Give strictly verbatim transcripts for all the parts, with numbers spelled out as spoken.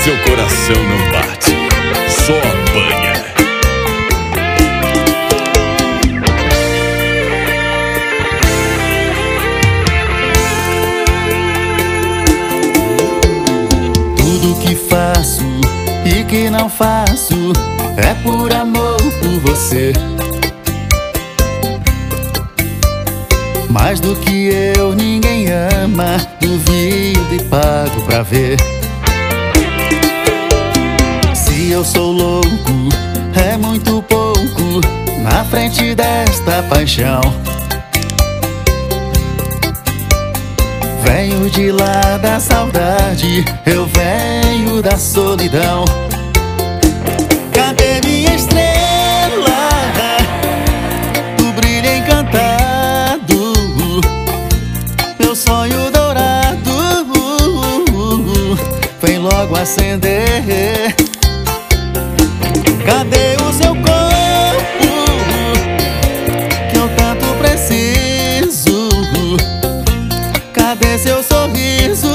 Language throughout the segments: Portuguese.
seu coração não bate, só apanha. Tudo que faço e que não faço é por amor por você. Mais do que eu ninguém ama, duvido e pago pra ver. Se eu sou louco, é muito pouco na frente desta paixão. Venho de lá da saudade, eu venho da solidão. Cadê minha estrela, do brilho encantado, meu sonho dourado, vem logo acender. Cadê o seu corpo, que eu tanto preciso? Cadê seu sorriso?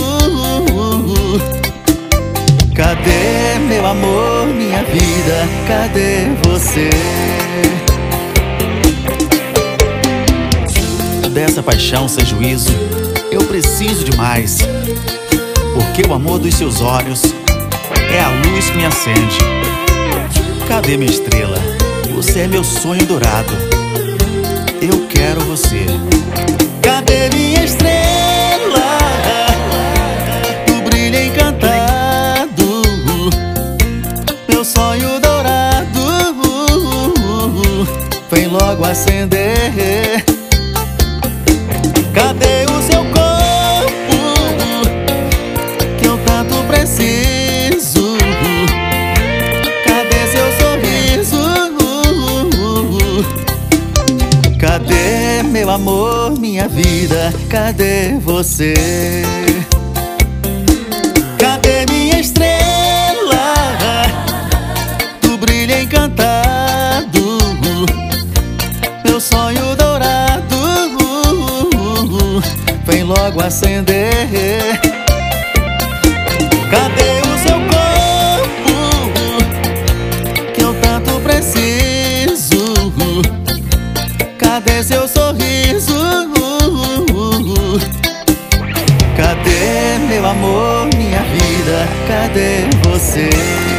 Cadê meu amor, minha vida? Cadê você? Dessa paixão sem juízo eu preciso demais, porque o amor dos seus olhos é a luz que me acende. Cadê minha estrela? Você é meu sonho dourado, eu quero você. Cadê minha estrela, do brilho encantado, meu sonho dourado, vem logo acender. Cadê o seu corpo, que eu tanto preciso? Cadê seu sorriso? Cadê meu amor, minha vida? Cadê você? Cadê minha estrela, do brilho encantado, meu sonho dourado, vem logo acender. Cadê o seu corpo, que eu tanto preciso? Cadê seu sorriso? Cadê meu amor, minha vida? Cadê você?